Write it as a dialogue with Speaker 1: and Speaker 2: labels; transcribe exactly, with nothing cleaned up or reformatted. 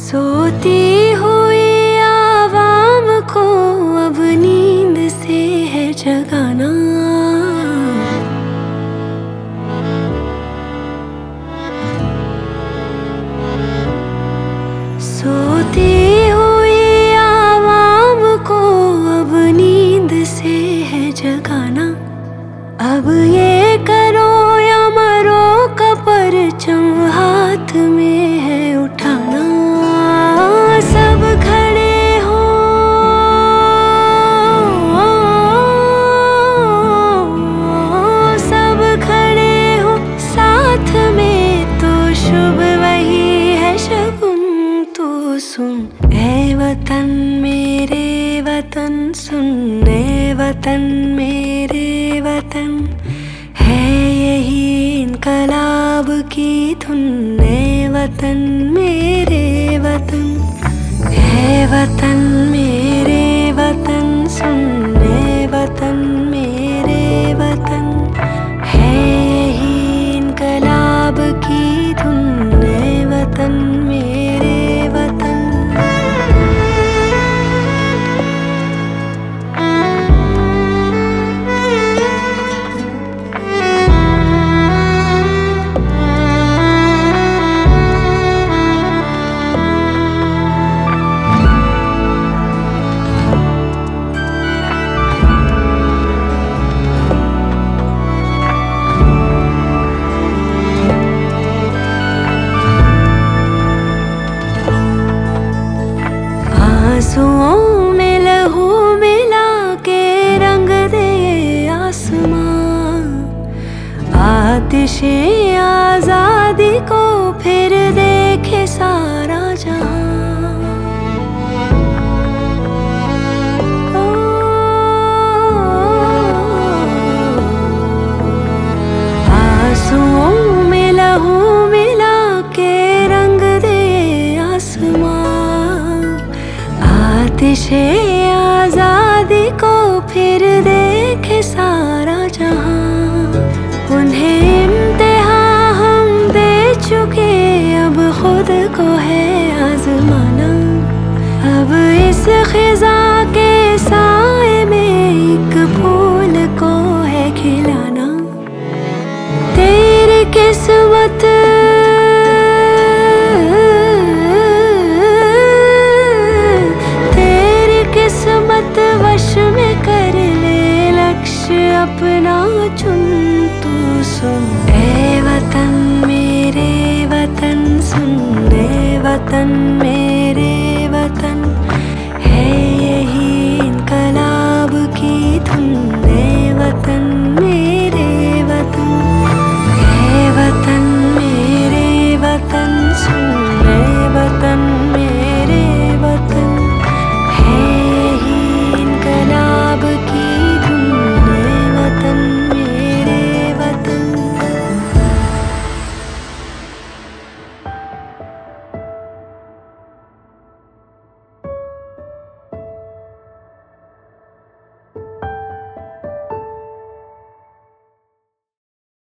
Speaker 1: सोती हुई आवाम को अब नींद से है जगाना। सोती हुई आवाम को अब नींद से है जगाना। अब ये करो या मरो का परचम हाथ में है उठाना। सब खड़े हो सब खड़े हो साथ में तो शुभ वही है शगुन। तो सुन ऐ वतन मेरे वतन, सुन ऐ वतन मेरे वतन, है यही इनकलाब की धुन। ऐ वतन मेरे वतन, है वतन मेरे वतन, सुन ऐ वतन मेरे वतन, है यही इनकलाब की धुन। ऐ वतन मेरे वतन। आंसुओं में लहू मिला के रंग दे आसमां। आतिशे आजादी को फिर देखे सारा जहां। आंसुओं में लहू मिला के रंग दे आसमां। आतिशे आजादी को फिर देखे सारा जहां। उन्हें इम्तिहान हम दे चुके, अब खुद को है आजमाना। अब इस खिजा के साए में एक फूल को है खिलाना। तेरी किस्मत वश में कर ले लक्ष्य अपना चुन। तू सुन ऐ वतन मेरे वतन, सुन ऐ वतन।